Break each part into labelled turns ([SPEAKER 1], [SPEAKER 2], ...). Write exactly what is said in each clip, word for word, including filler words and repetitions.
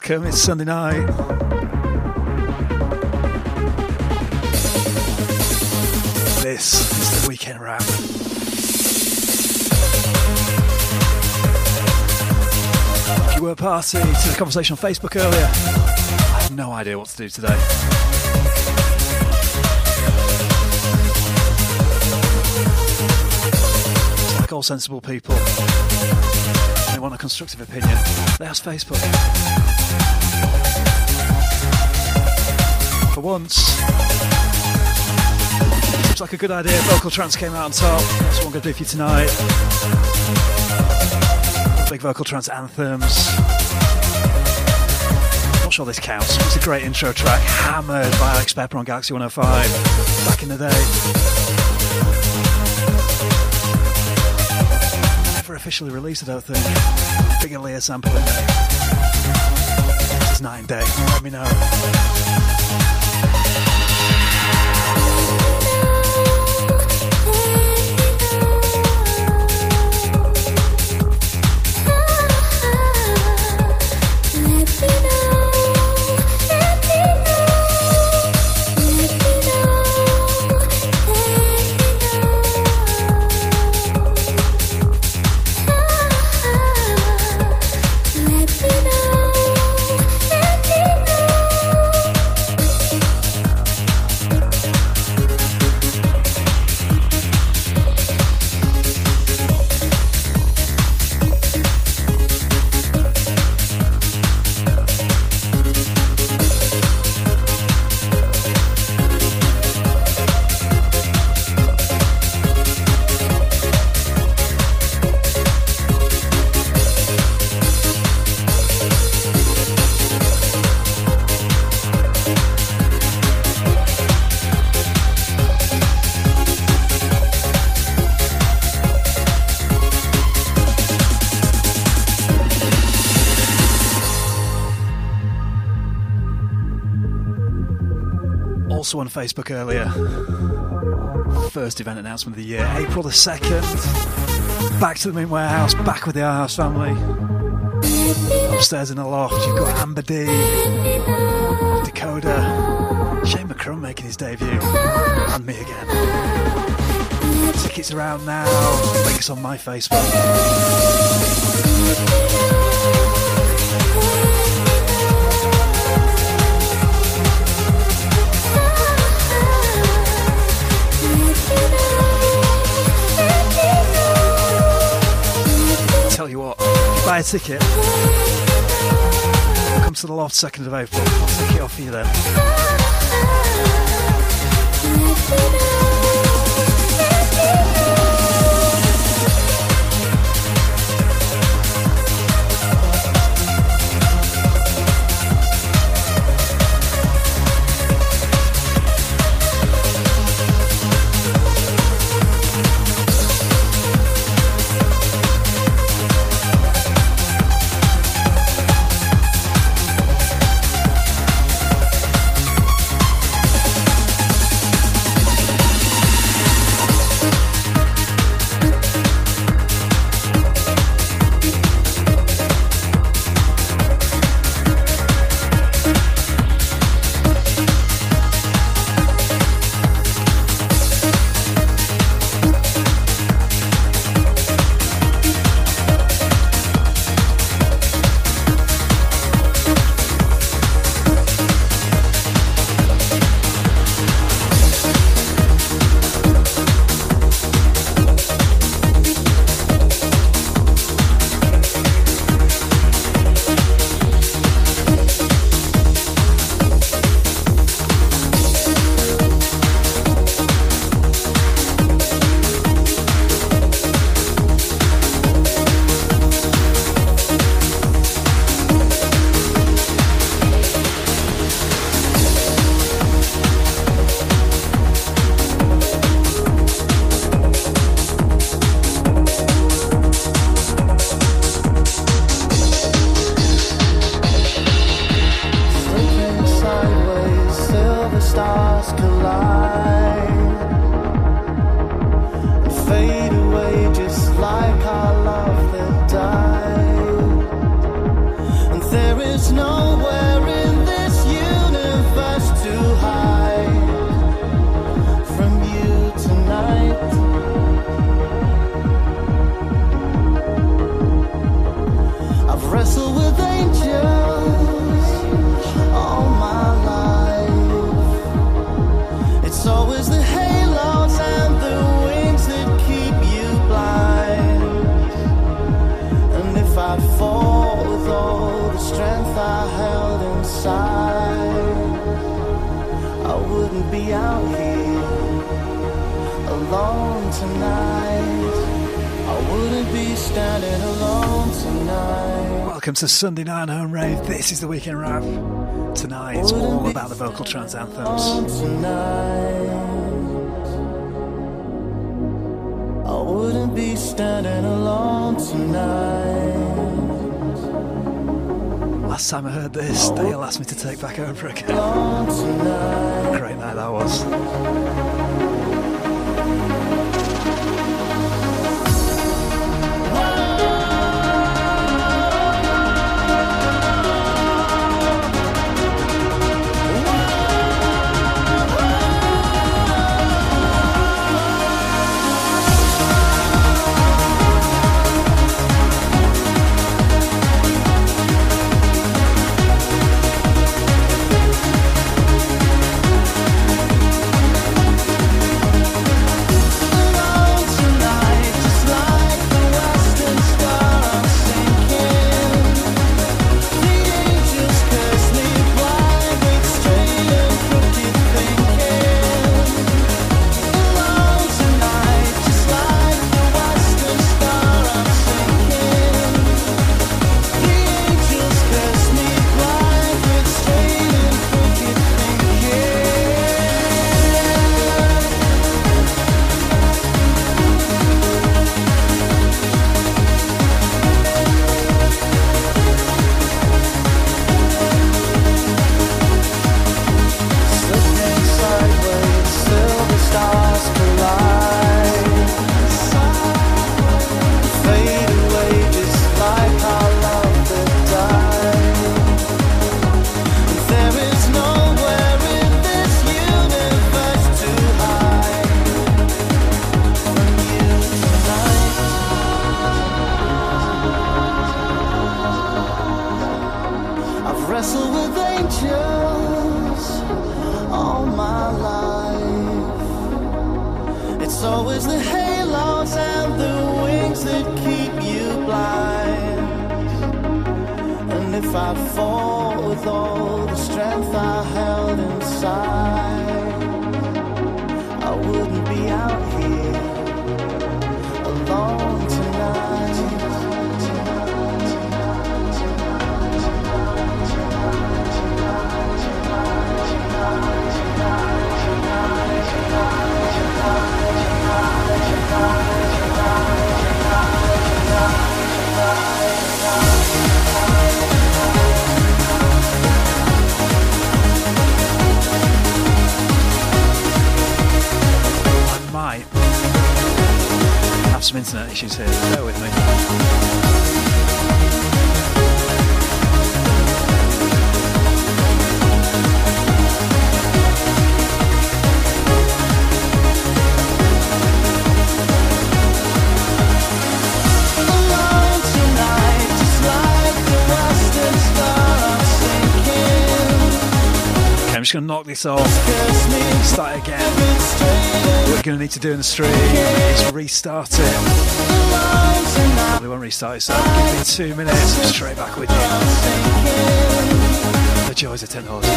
[SPEAKER 1] welcome. It's Sunday night. This is the Weekend Wrap. If you were party to the conversation on Facebook earlier, I have no idea what to do today. It's like all sensible people. They want a constructive opinion. They ask Facebook. For once, seems like a good idea. Vocal trance came out on top. That's what I'm going to do for you tonight. Big vocal trance anthems. Not sure this counts. It's a great intro track. Hammered by Alex Pepper on Galaxy one oh five. Back in the day. Never officially released, I don't think. Big Aaliyah sample in there. This is Night and Day. Let me know. Also on Facebook earlier, first event announcement of the year, April the second, back to the Mint Warehouse, back with the Our House family. Upstairs in the loft, you've got Amber D, Dakota, Shane McCrum making his debut, and me again. Tickets around now, links on my Facebook. Tell you what, if you buy a ticket, come to the loft second of April. I'll take it off for you then.
[SPEAKER 2] No wouldn't be out here alone tonight. I wouldn't be standing alone tonight.
[SPEAKER 1] Welcome to Sunday Night Home Rave. This is the Weekend Wrap. Tonight it's all about the vocal trance anthems.
[SPEAKER 2] I wouldn't be standing alone tonight.
[SPEAKER 1] Last time I heard this, Dale asked me to take back over again. Great night that was. Some internet issues here, bear with me. I'm just going to knock this off, start again. What we're going to need to do in the stream is restart it. Probably won't restart it, so give me two minutes, I'm straight back with you. The joys of Ten Horses.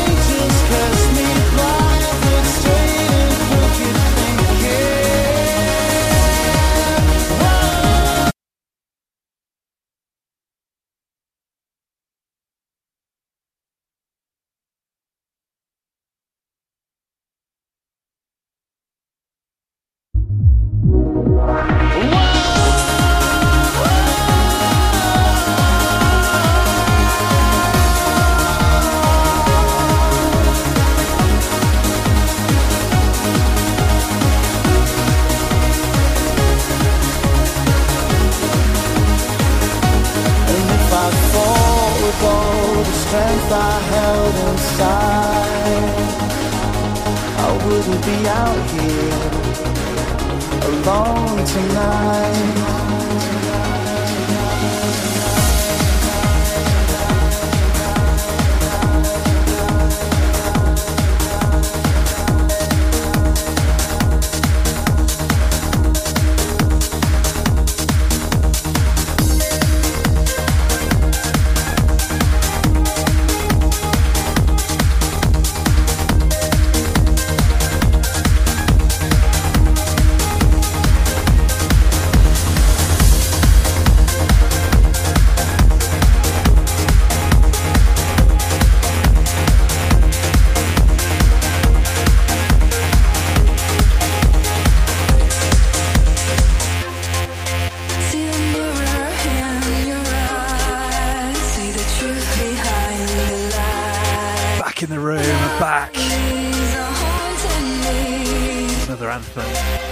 [SPEAKER 1] anthem.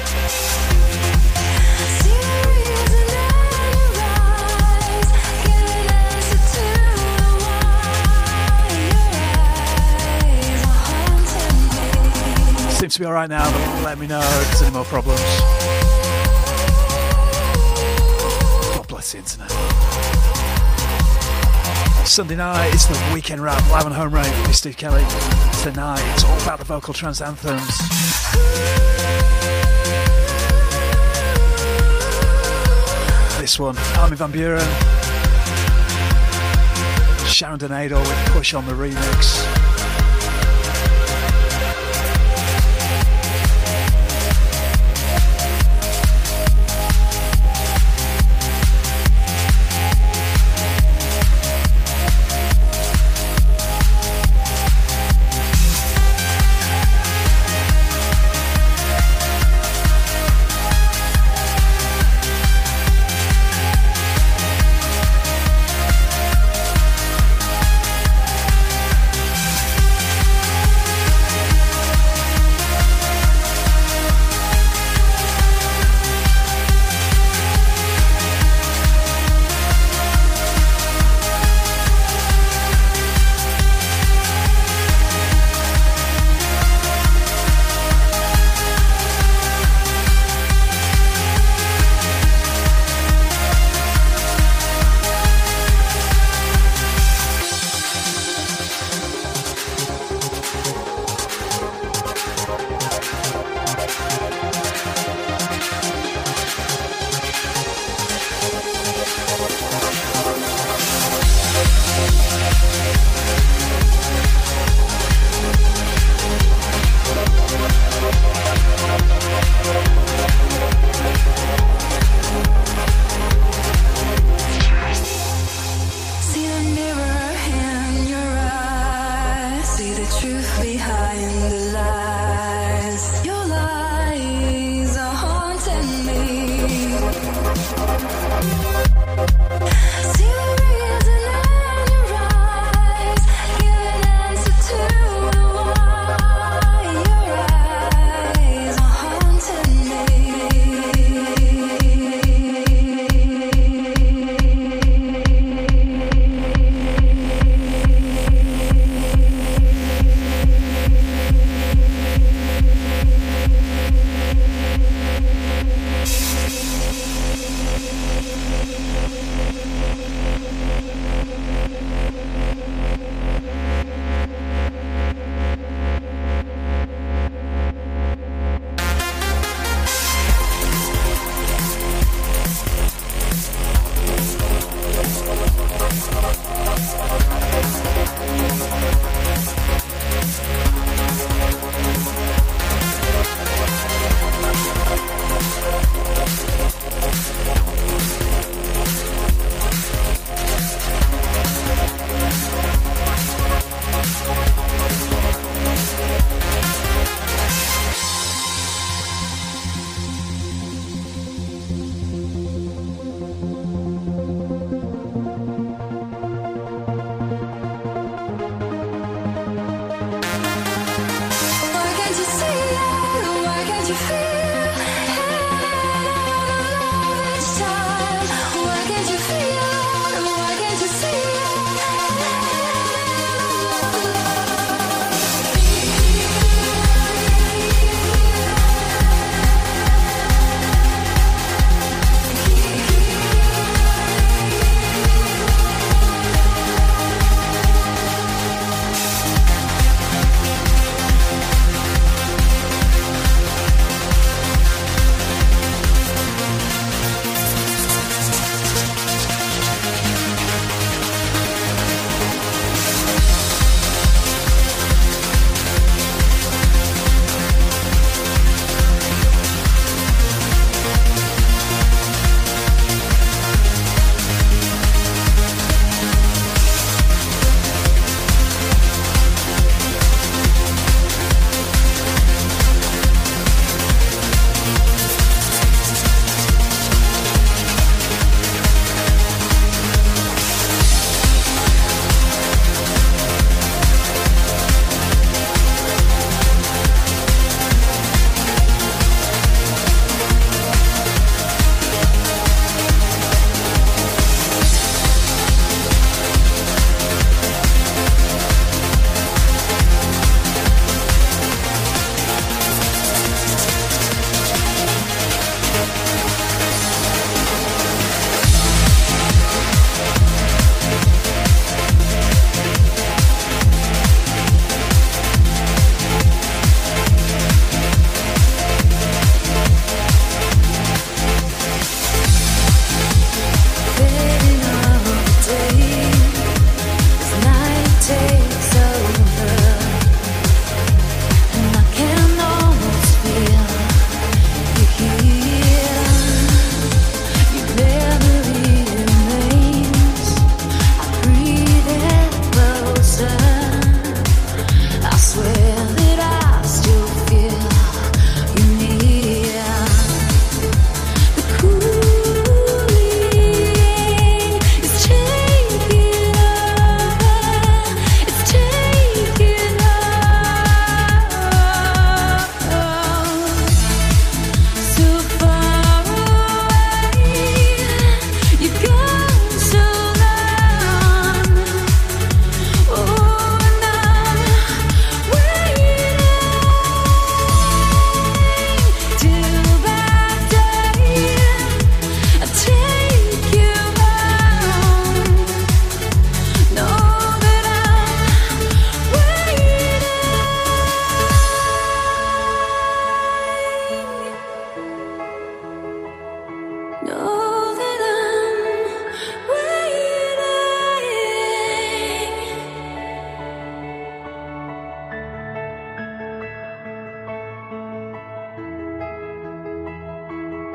[SPEAKER 1] Seems to be alright now, but let me know if there's any more problems. God bless the internet. Sunday night, it's the weekend wrap, live on Home Rate with Steve Kelly. Tonight, it's all about the vocal trance anthems. This one, Armin van Buuren, Sharon Donado with Push on the remix.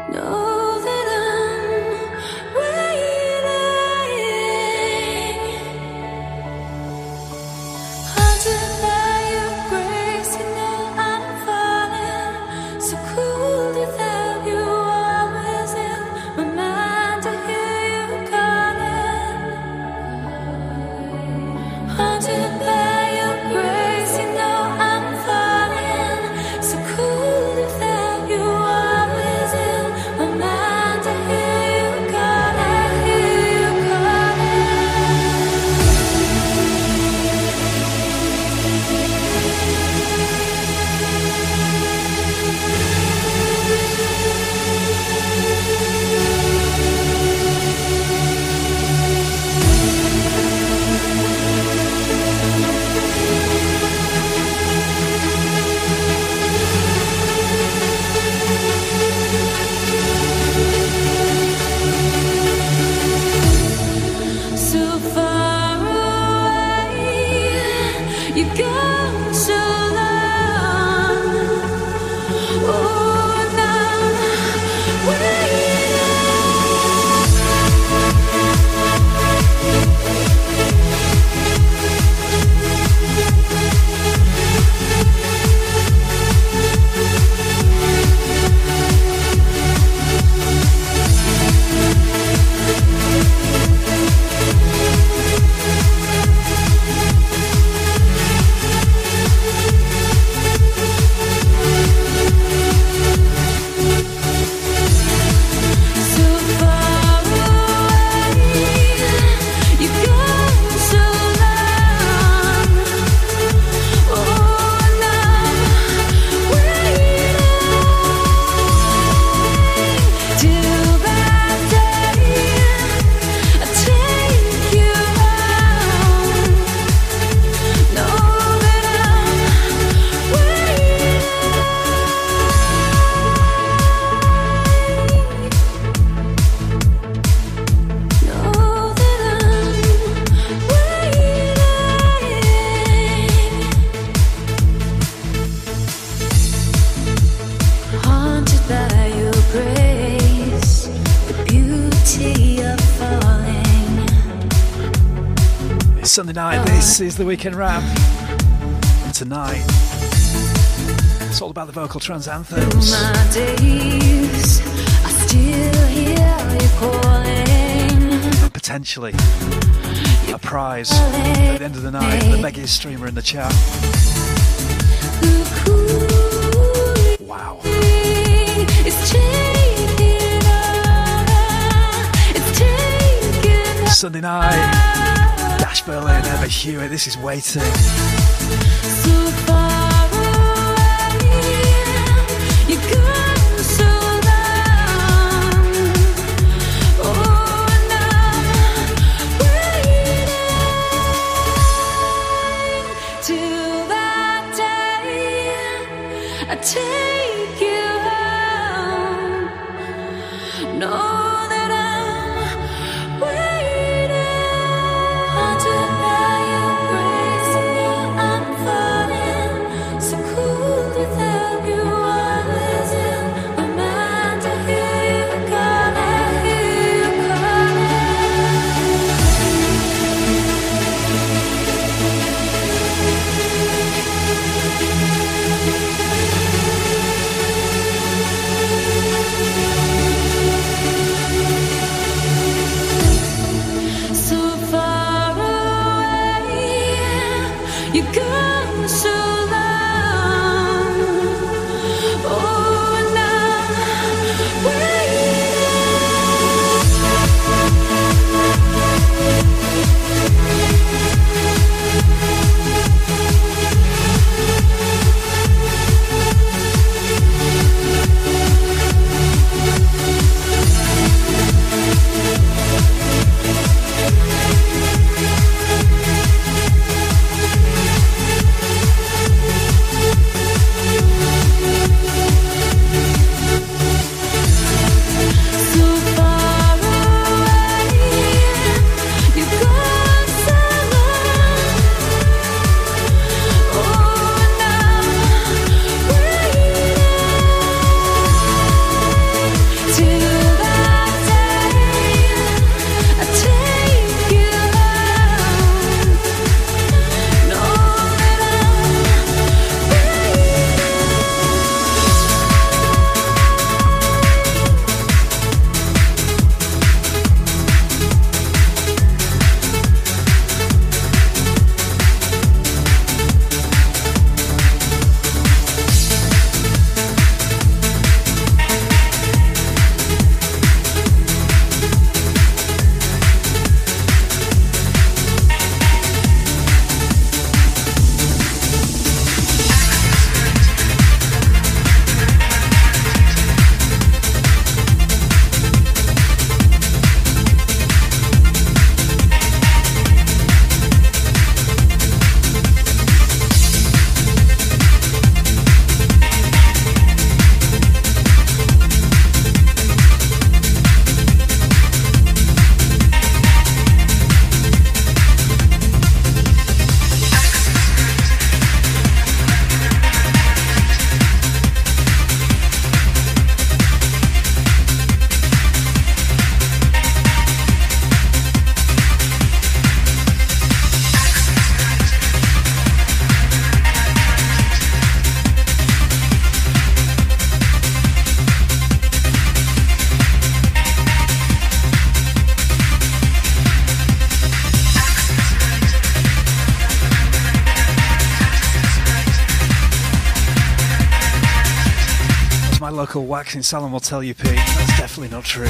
[SPEAKER 1] Sunday night, this is the Weekend Wrap. And tonight, it's all about the vocal trance anthems.
[SPEAKER 3] My days, I still hear you calling.
[SPEAKER 1] And potentially, a prize at the end of the night, the biggest streamer in the chat. Wow.
[SPEAKER 3] It's taking over. It's taking
[SPEAKER 1] Sunday night. Dash Berlin, Emma Hewitt, this is Waiting.
[SPEAKER 3] so far away. You go so long. Oh, and I'm waiting till that day I take you home. No.
[SPEAKER 1] local waxing salon will tell you, Pete. That's definitely not true.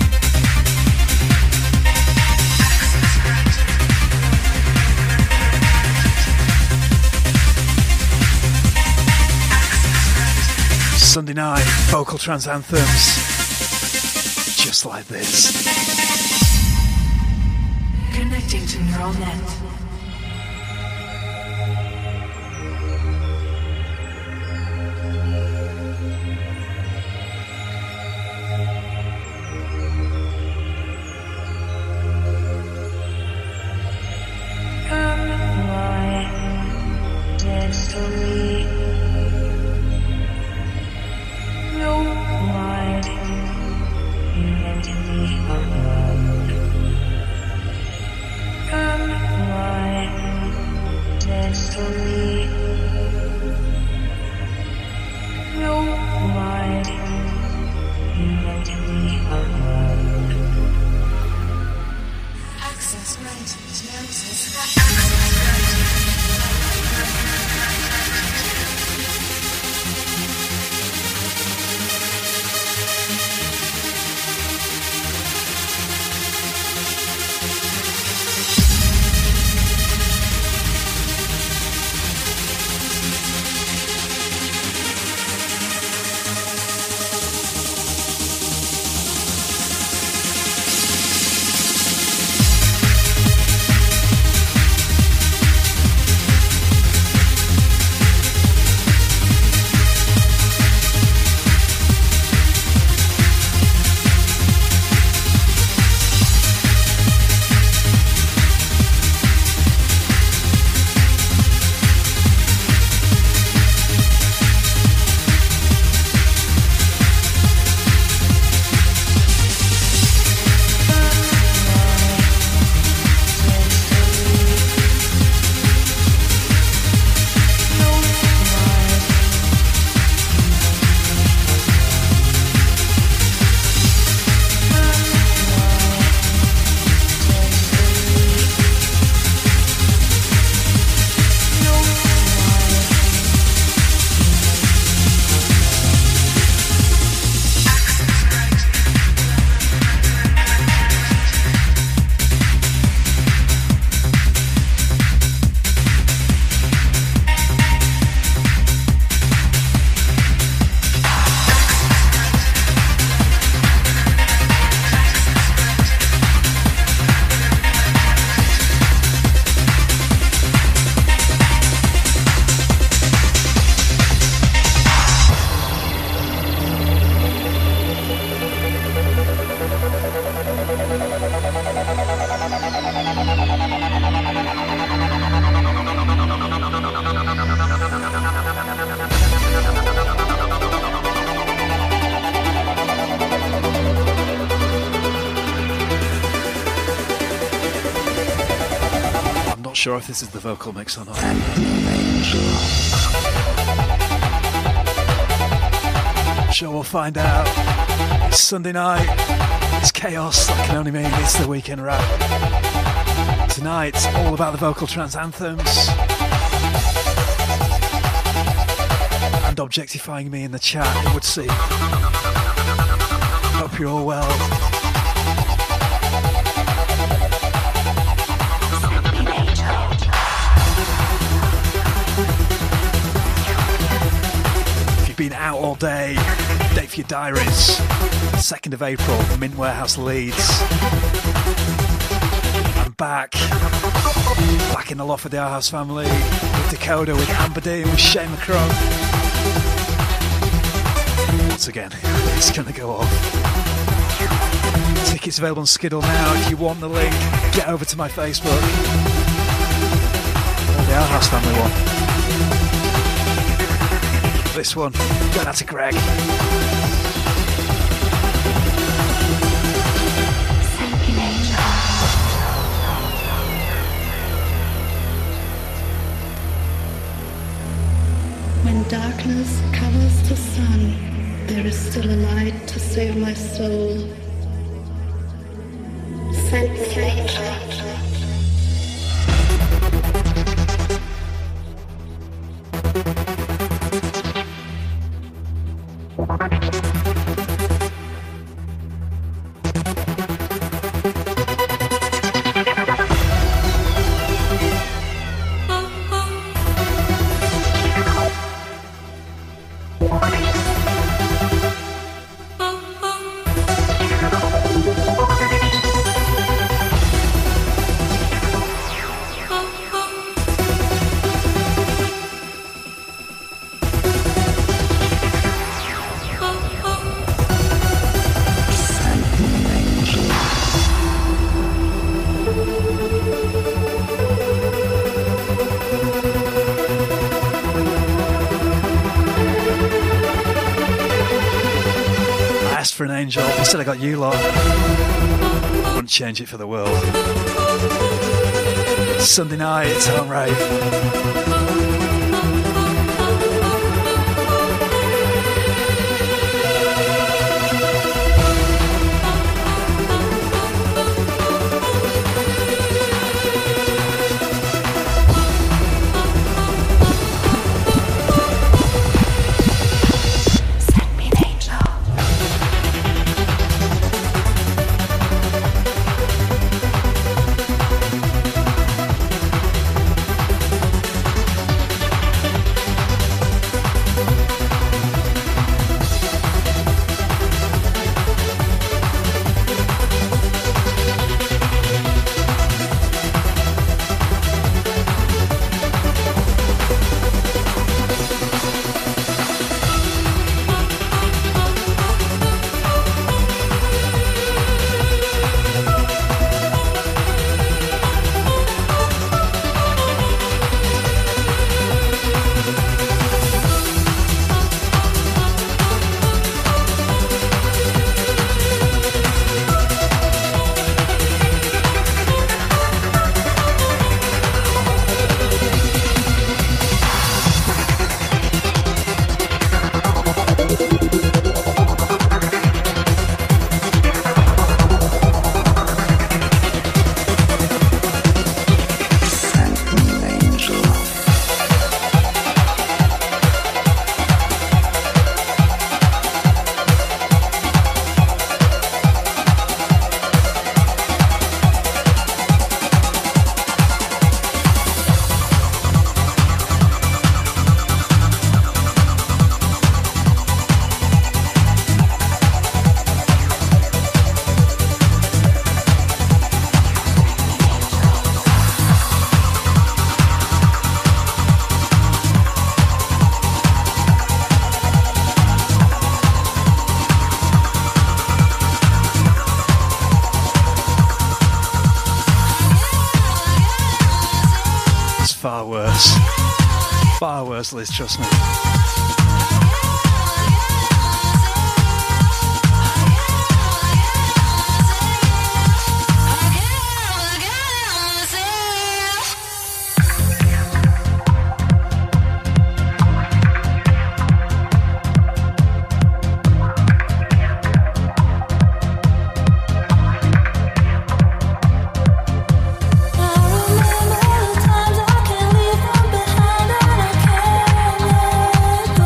[SPEAKER 1] Sunday night, vocal trance anthems. Just like this.
[SPEAKER 3] Connecting to neural net.
[SPEAKER 1] Sure if this is the vocal mix or not. Sure, we'll find out. It's Sunday night. It's chaos. That can only mean it's the weekend wrap. Tonight, it's all about the vocal trance anthems and objectifying me in the chat. It would seem. Hope you're all well. Been out all day, date for your diaries, second of April, Mint Warehouse, Leeds. I'm back, back in the loft with the Our House family, with Dakota, with Amber Dean, with Shane McCrum. Once again, it's gonna go off. Tickets available on Skiddle now. If you want the link, get over to my Facebook. Or the Our House family one. This one, going out to Greg.
[SPEAKER 4] When darkness covers the sun, there is still a light to save my soul. Send me an angel. Thank you.
[SPEAKER 1] for an angel. Instead I got you lot. Wouldn't change it for the world. Sunday night, it's Home Rave. Far worse. Far worse, Liz, trust me.
[SPEAKER 5] I remember the times I can't leave them behind, and I can't let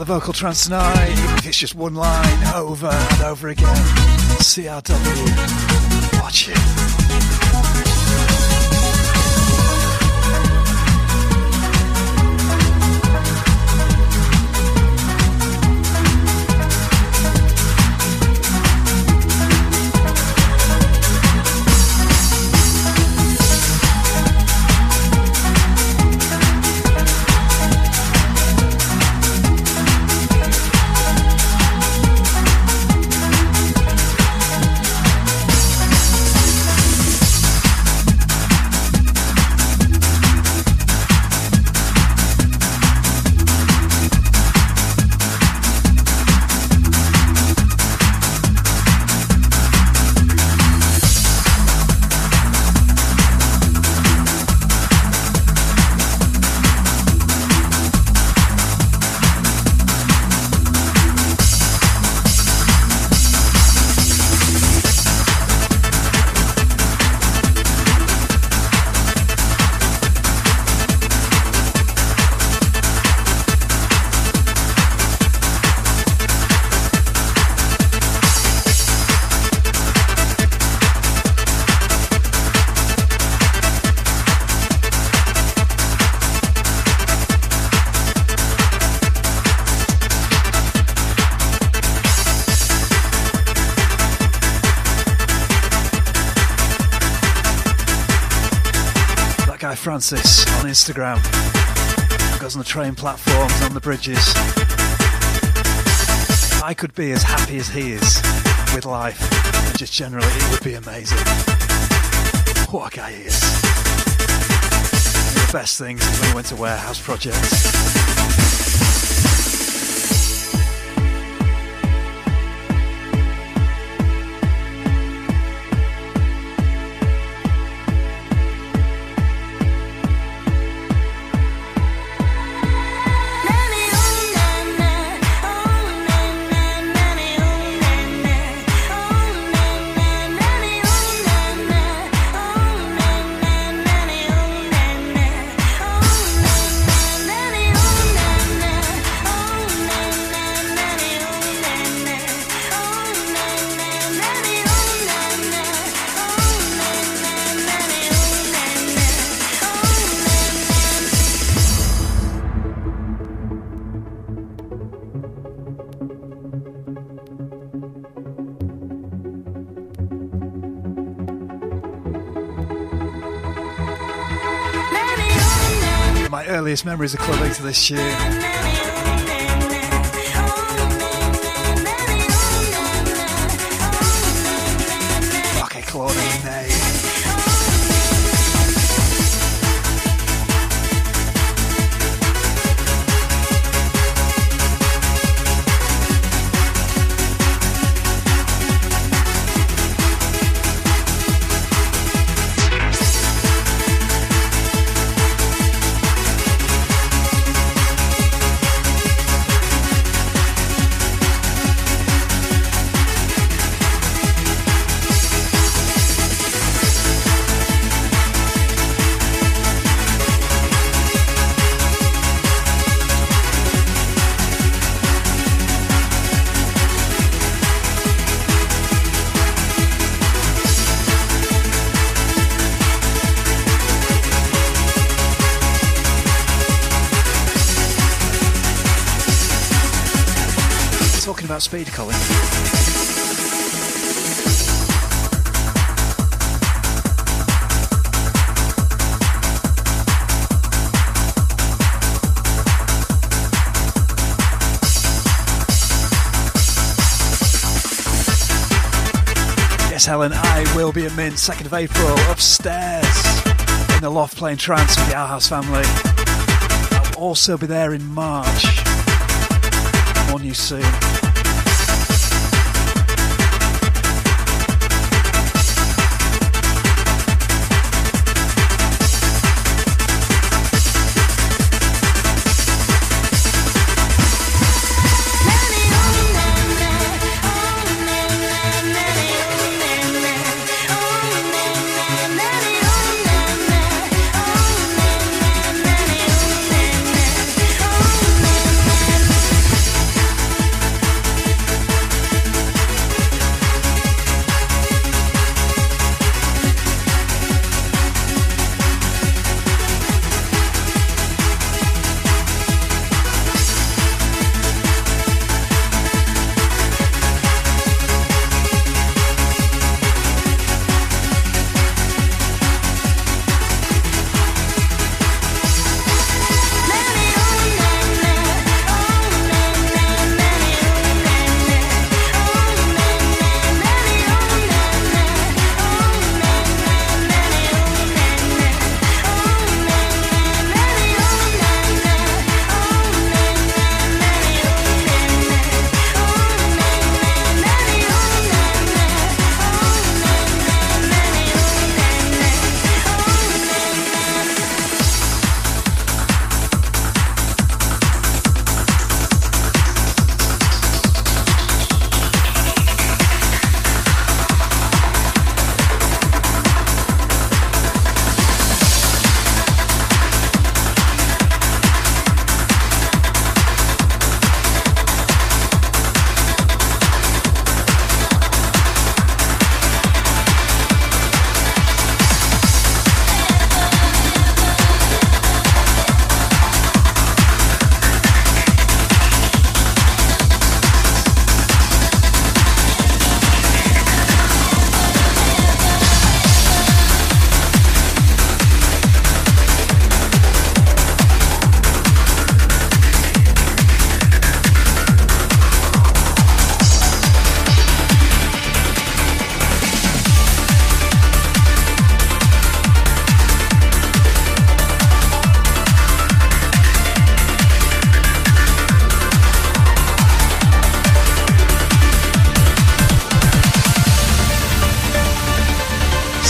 [SPEAKER 1] vocal trance tonight, even if it's just one line over and over again. C R W, watch it. Francis on Instagram, goes on the train platforms, on the bridges. I could be as happy as he is with life, and just generally it would be amazing. What a guy he is. One of the best things is when he went to Warehouse Project. Earliest memories of clubbing to this tune. Okay, Claudine May. About speed, Colin. Yes, Helen, I will be at Mint second of April upstairs in the loft playing trance with the Our House family. I'll also be there in March. More news soon.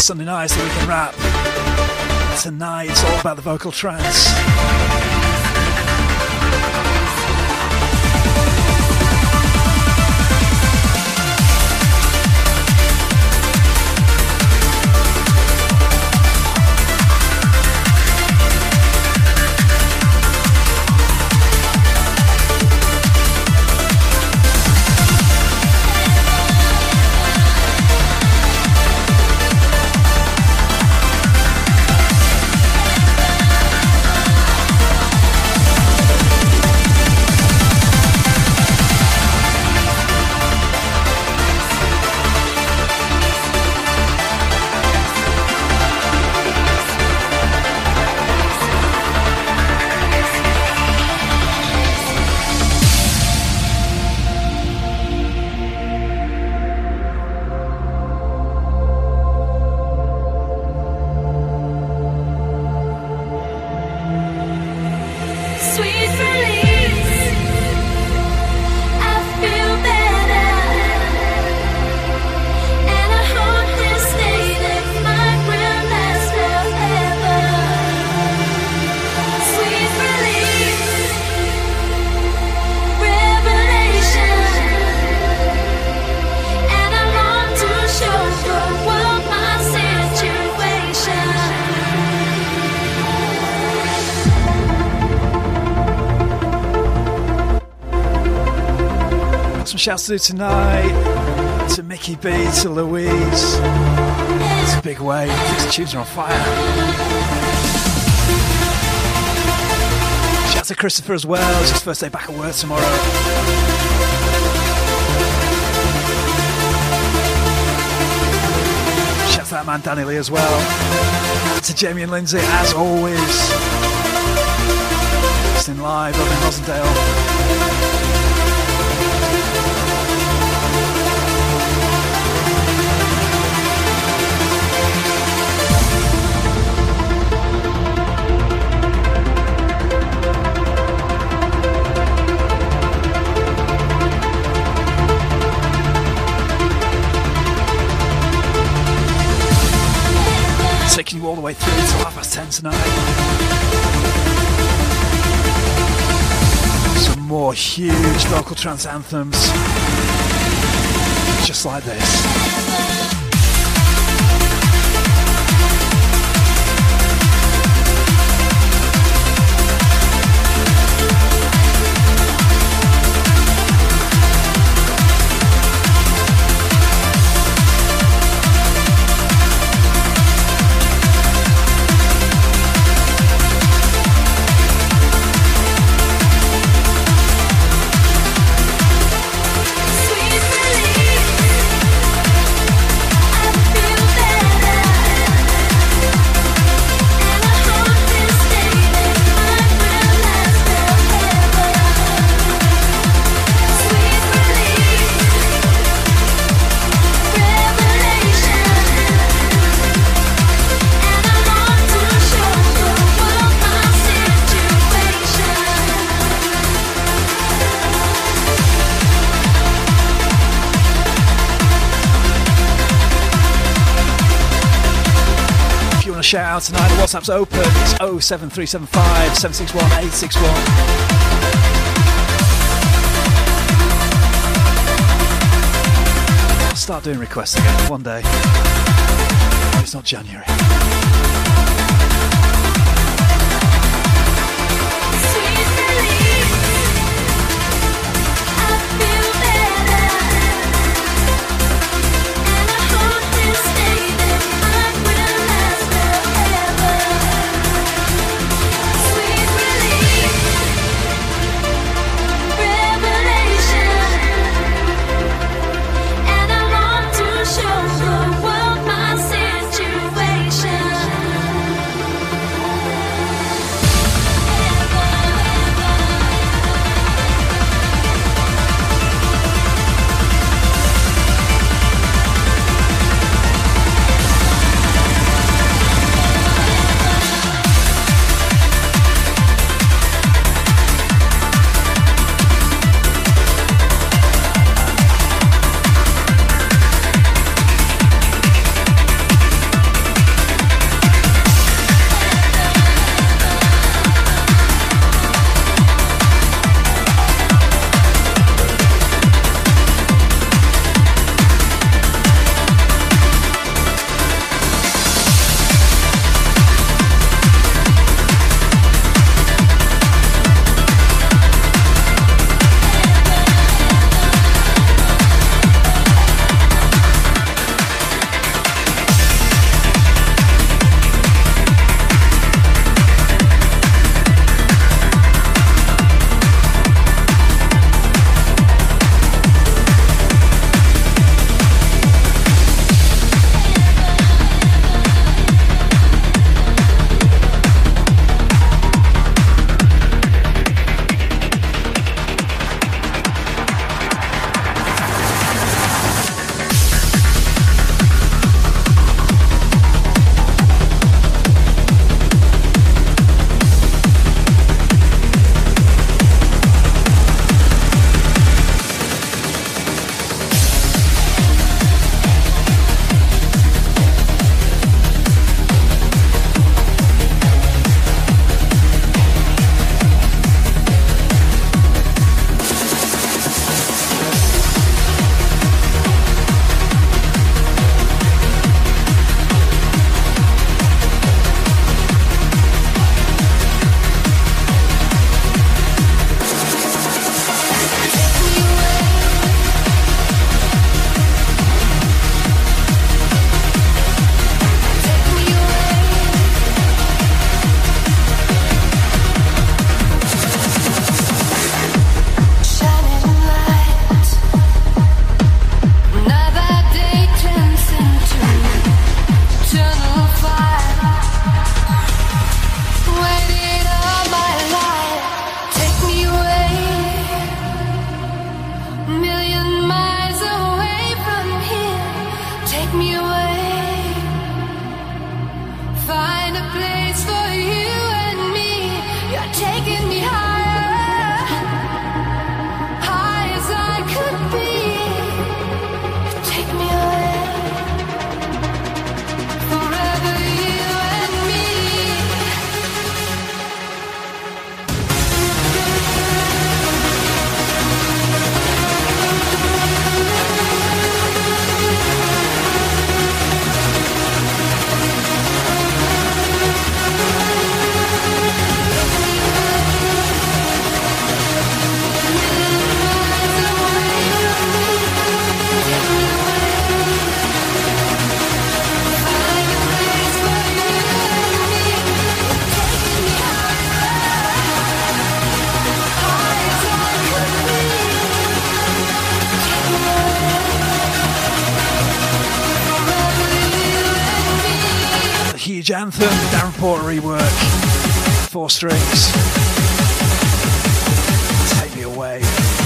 [SPEAKER 1] Sunday nights, the weekend wrap. Tonight, it's all about the vocal trance. Shouts to do tonight to Mickey B, to Louise. It's a big wave. These tunes are on fire. Shouts to Christopher as well. It's his first day back at work tomorrow. Shouts to that man Danny Lee as well. And to Jamie and Lindsay as always. Listening live over in Rosendale. Taking you all the way through until half past ten tonight. Some more huge vocal trance anthems, just like this. Shout out tonight, the WhatsApp's open. It's oh seven three seven five, seven six one, eight six one. I'll start doing requests again one day. Oh, it's not January.
[SPEAKER 5] Show the world my situation.
[SPEAKER 1] Siege Anthem, Darren Porter rework, four strings. Take me away.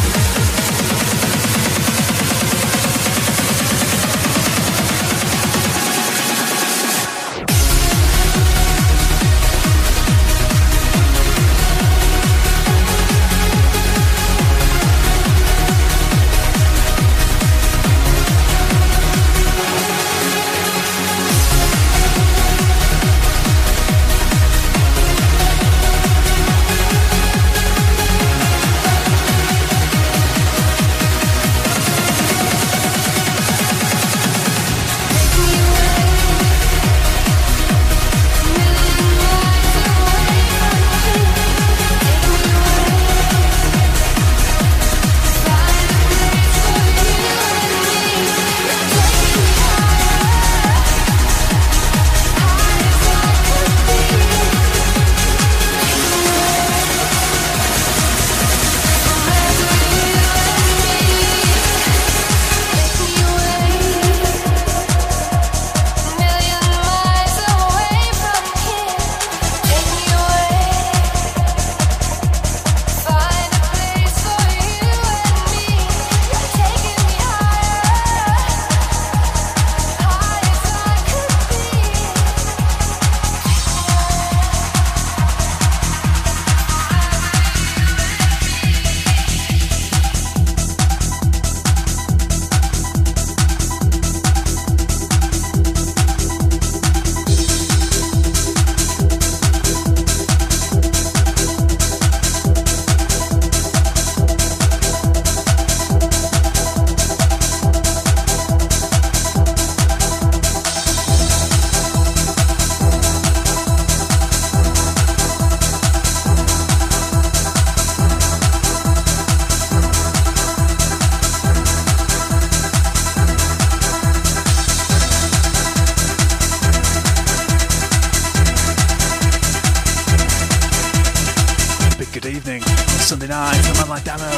[SPEAKER 1] Sunday night, a man like Dano.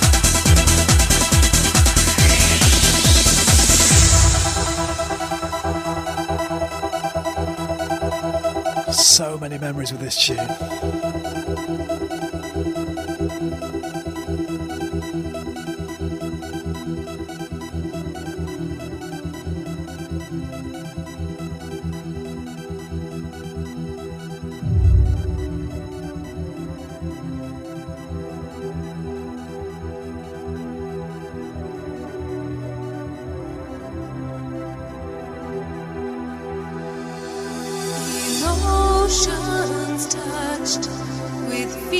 [SPEAKER 1] So many memories with this tune.
[SPEAKER 5] Emotions touched with fear.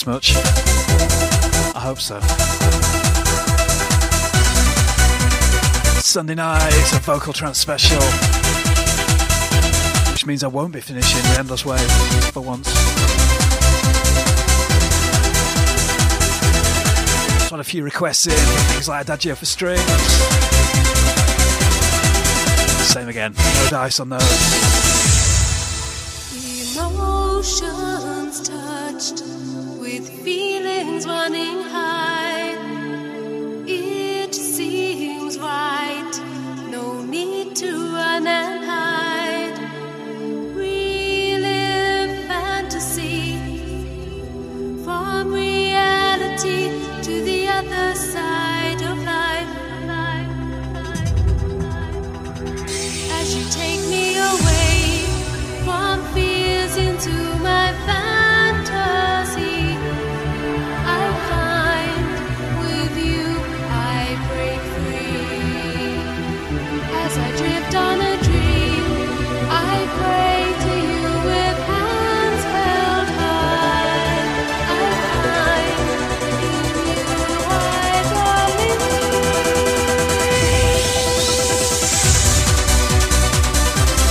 [SPEAKER 1] this much. I hope so. Sunday night, a vocal trance special, which means I won't be finishing the Endless Wave for once. Just want a few requests in, things like Adagio for strings. Same again, no dice on those.
[SPEAKER 5] Emotions touched with feelings running high. It seems right, no need to run and hide. Relive fantasy from reality to the other side of life. As you take me away from fears into my fantasy, I find with you I break free. As I drift on a dream, I pray to you with hands held high. I find in you I believe.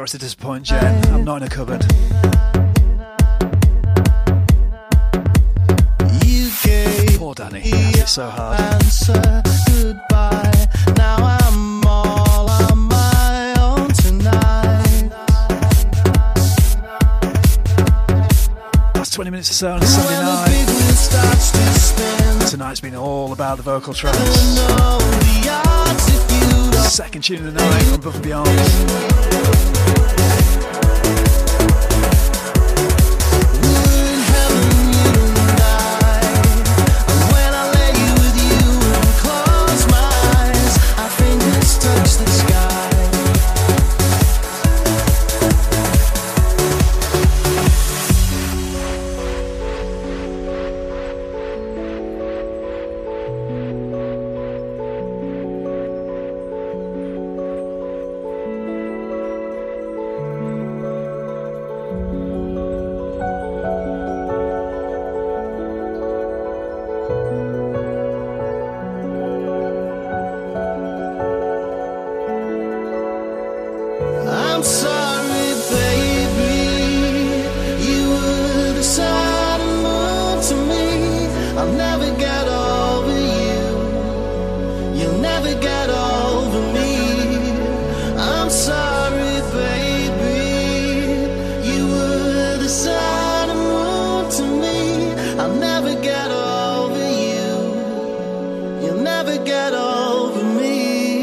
[SPEAKER 1] Sorry to disappoint, Jen. I'm not in a cupboard.
[SPEAKER 2] You gave
[SPEAKER 1] Poor Danny. He has it so hard.
[SPEAKER 2] answer goodbye. Now I'm all on my own tonight.
[SPEAKER 1] Last twenty minutes or so on a Sunday
[SPEAKER 2] When the
[SPEAKER 1] night.
[SPEAKER 2] big wheel starts to spin,
[SPEAKER 1] Tonight's been all about the vocal tracks.
[SPEAKER 2] know the odds if you don't.
[SPEAKER 1] Second tune of the night from Above and Beyond.
[SPEAKER 2] We're in heaven, you and I. And when I lay you with you and close my eyes, our fingers touch the sky. I'm sorry, baby. You were the sun and moon to me. I'll never get over you. You'll never get over me. I'm sorry, baby. You were the sun and moon to me. I'll never get over you. You'll never get over me.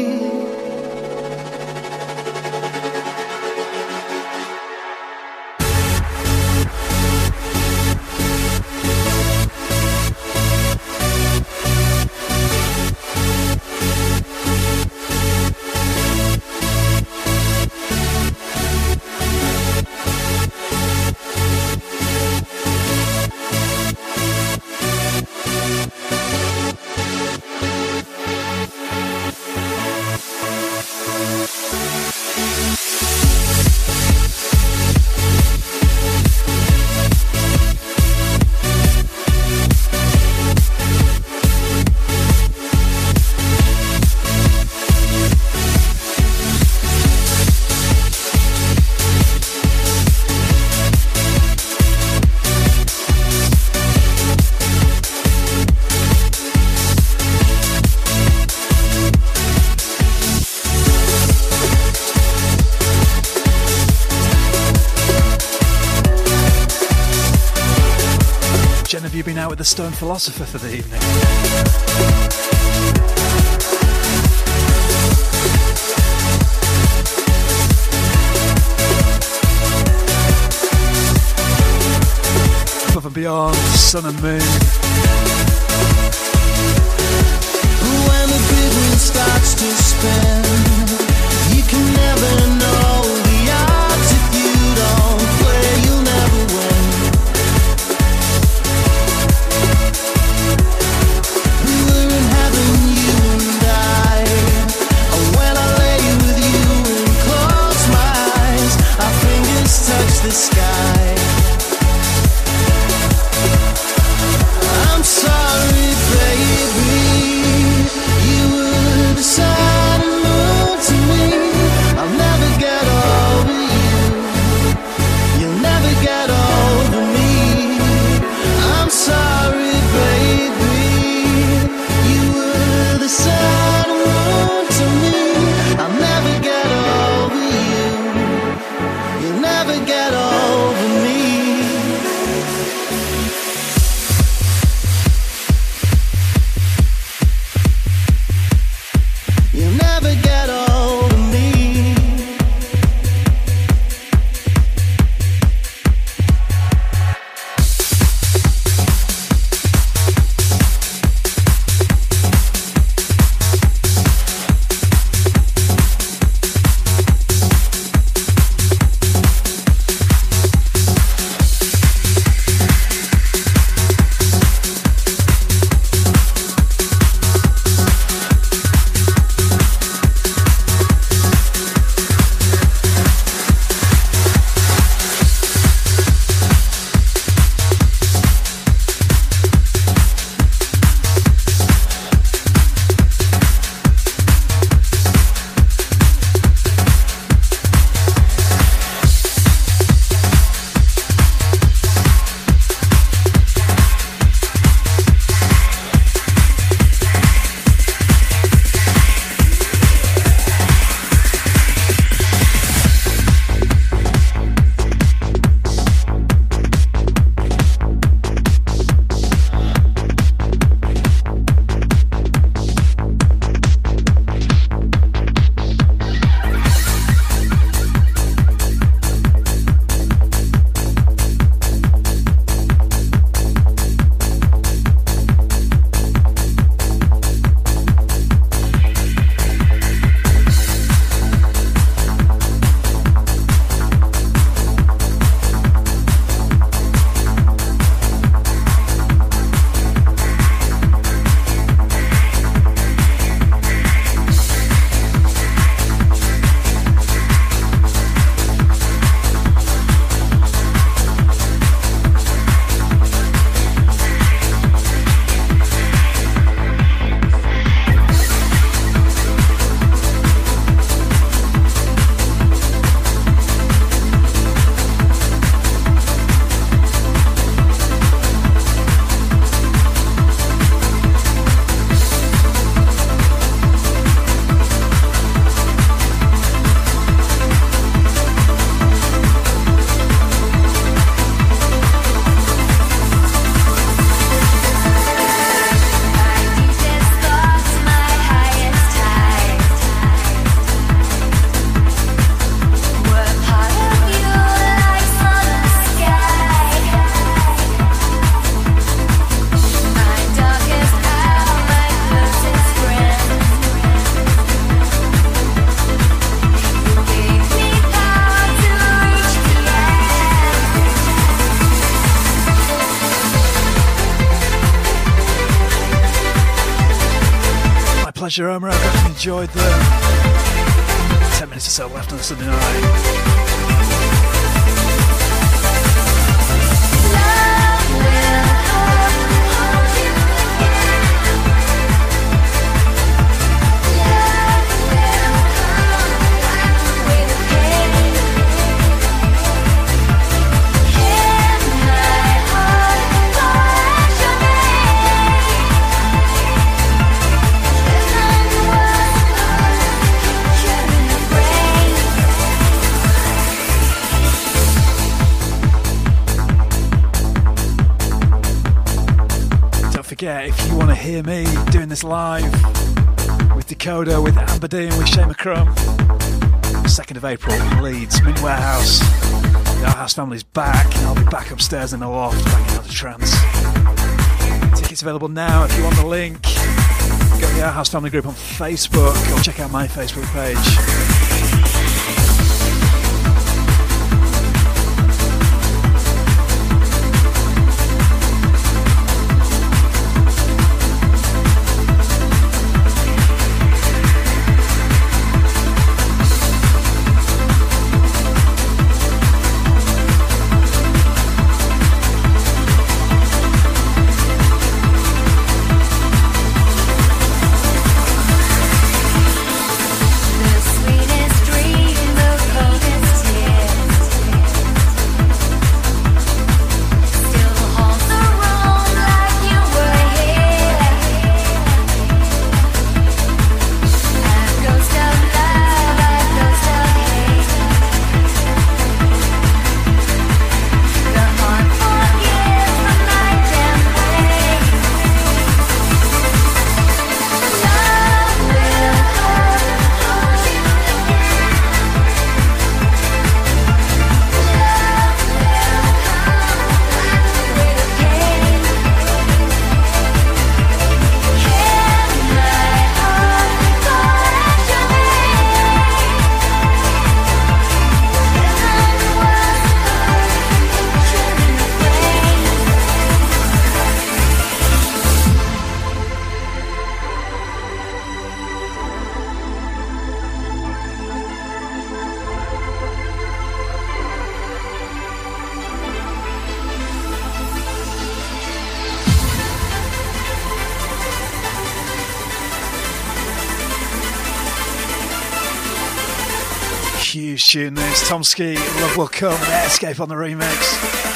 [SPEAKER 1] Jen, have you been out with the Stone Philosopher for the evening? Above and Beyond, Sun and Moon.
[SPEAKER 2] When the big wheel starts to spin, you can never know the odds. If you don't play, you'll never win. We were in heaven, you and I. And when I lay with you and close my eyes, our fingers touch the sky. I'm sorry, baby. You were the sun and moon to me. I'll never get
[SPEAKER 1] pleasure, Omar. I hope you enjoyed them. Ten minutes or so left on a Sunday night. Forget, if you want to hear me doing this live with Dakota, with Amber Dean, with Shane McCrum, second of April in Leeds, Mint Warehouse. The Our House family's back, and I'll be back upstairs in the loft, back in the trance. Tickets available now if you want the link. Go to the Our House family group on Facebook, or check out my Facebook page. Huge tune this. Tomsky, Love Will Come, and Escape on the remix.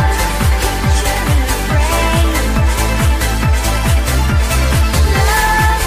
[SPEAKER 5] Love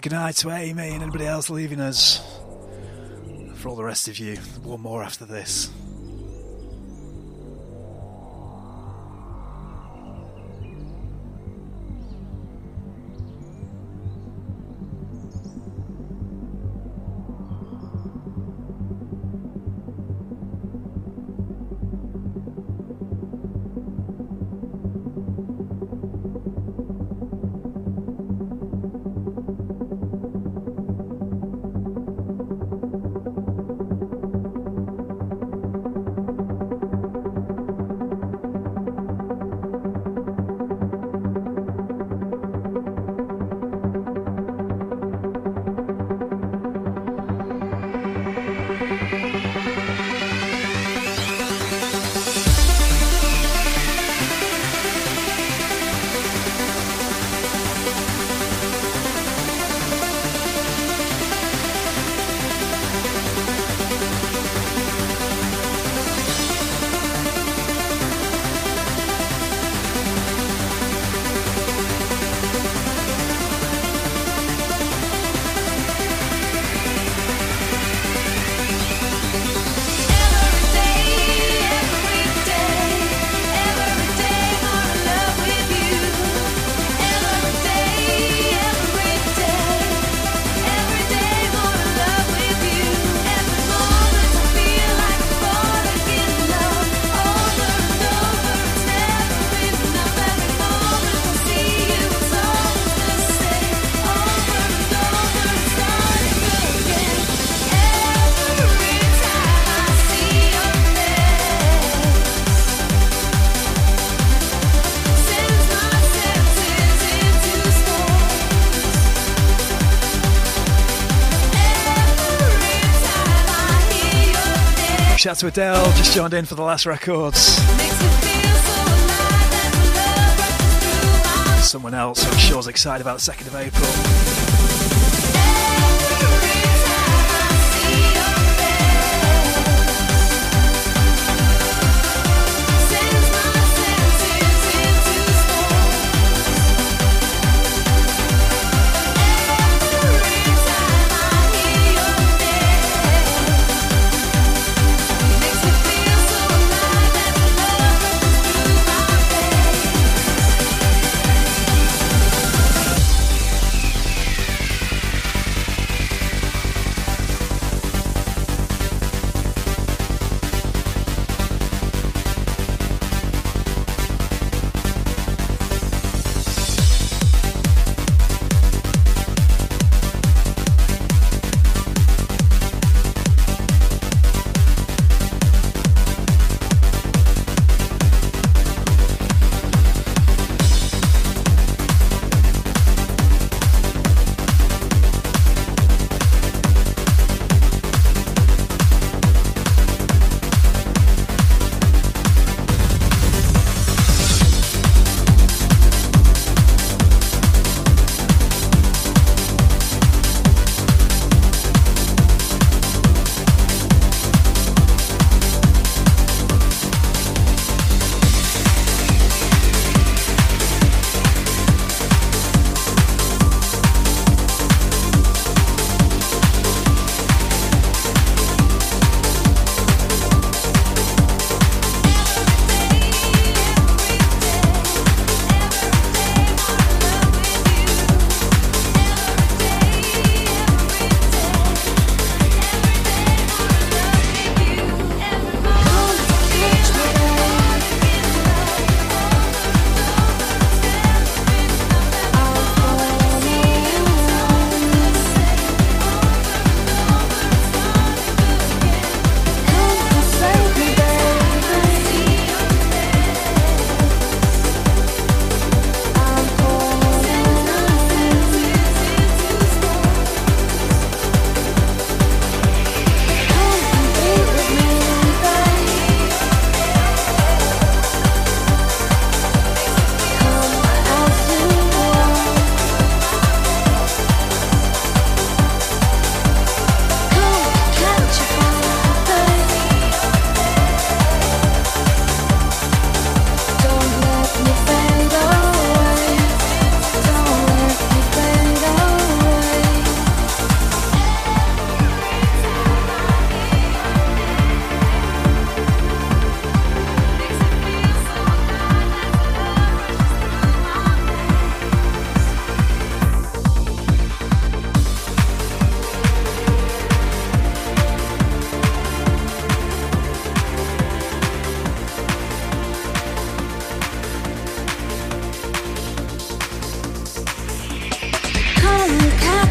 [SPEAKER 1] goodnight to Amy and anybody else leaving us. For all the rest of you, one more after this. Shout out to Adele, just joined in for the last records. Someone else who I'm sure is excited about the second of April.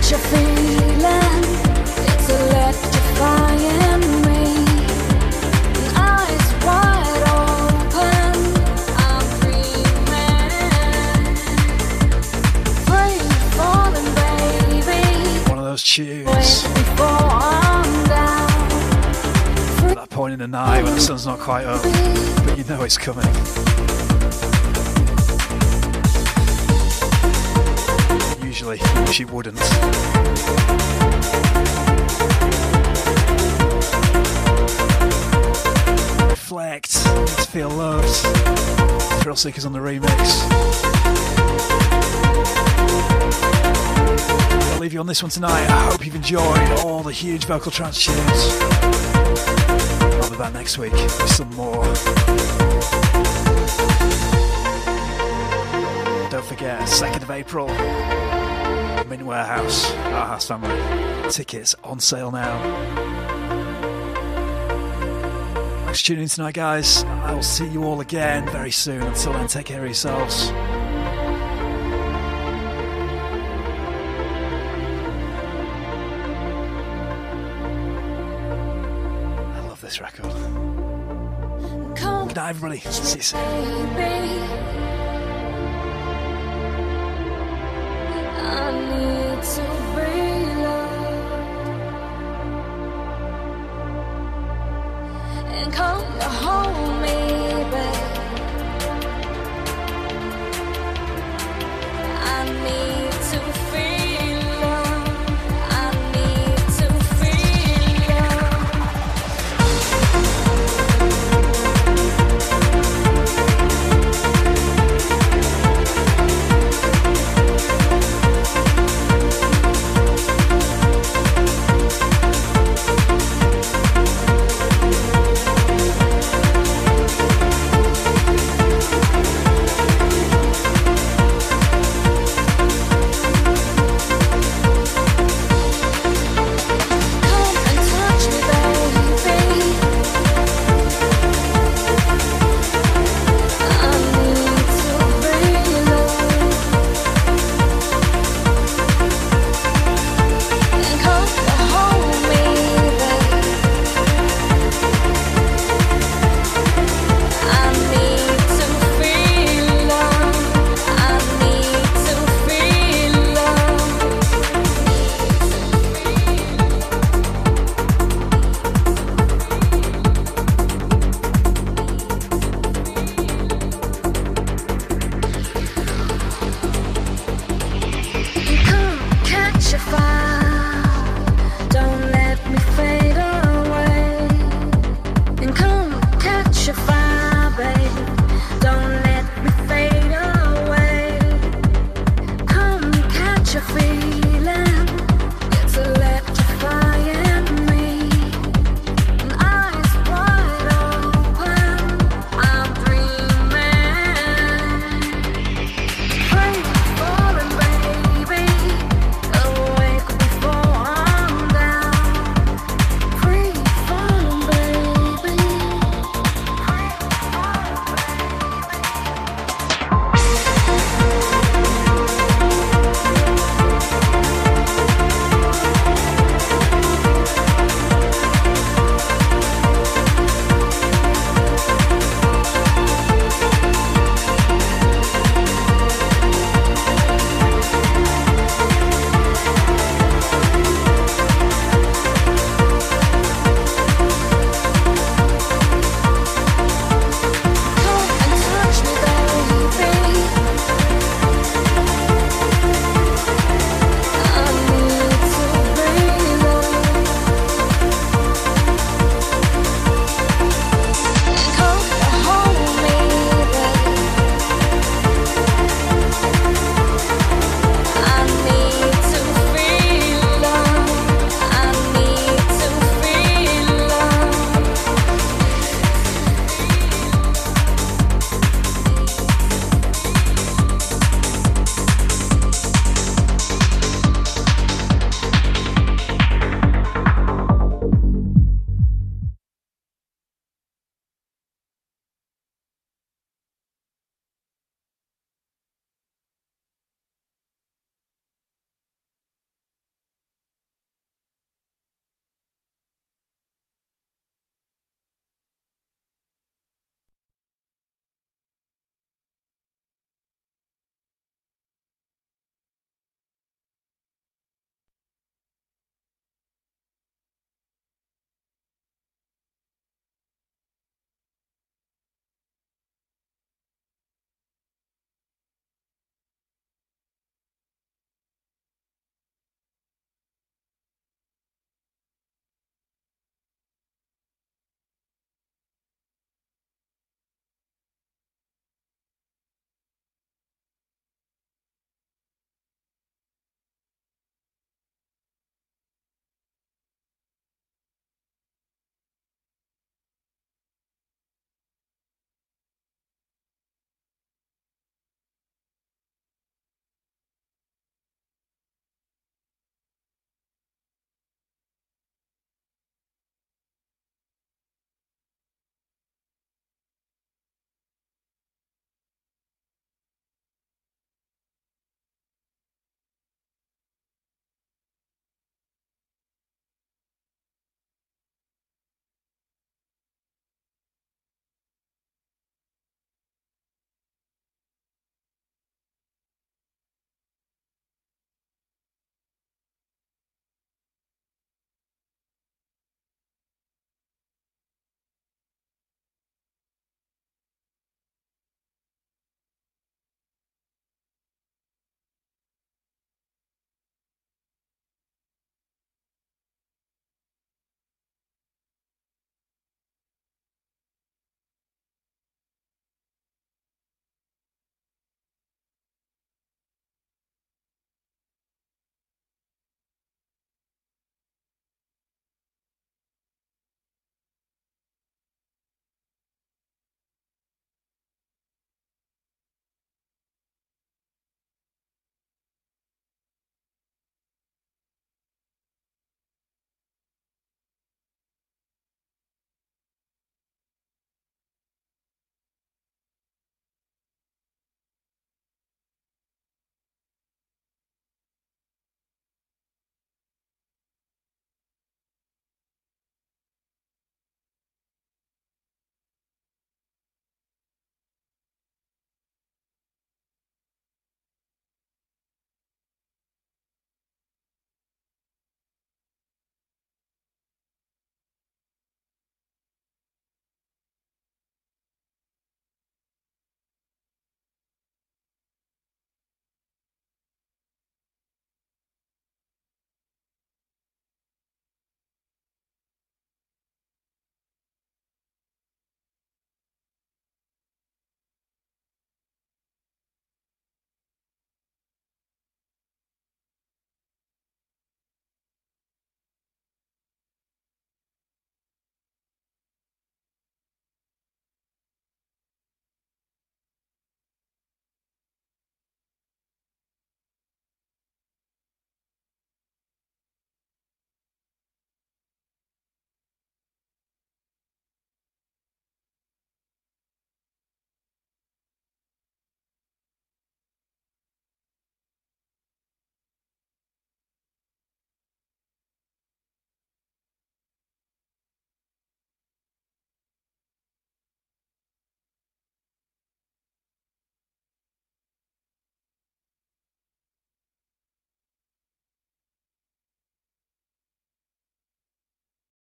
[SPEAKER 5] what you're feeling. It's electrifying me. Eyes wide open. I'm dreaming. Free falling, baby.
[SPEAKER 1] One of those tunes.
[SPEAKER 5] Wait before I'm down.
[SPEAKER 1] At that point in the night when the sun's not quite up, but you know it's coming. Usually, you wish it wouldn't. Reflect, need to feel loved. Thrill Seekers on the remix. I'll leave you on this one tonight. I hope you've enjoyed all the huge vocal trance tunes. I'll be back next week with some more. Don't forget, second of April, Mint Warehouse, Our House Family. Tickets on sale now. Thanks for tuning in tonight, guys. I will see you all again very soon. Until then, take care of yourselves. I love this record. Good night, everybody. See you soon.
[SPEAKER 5] Baby.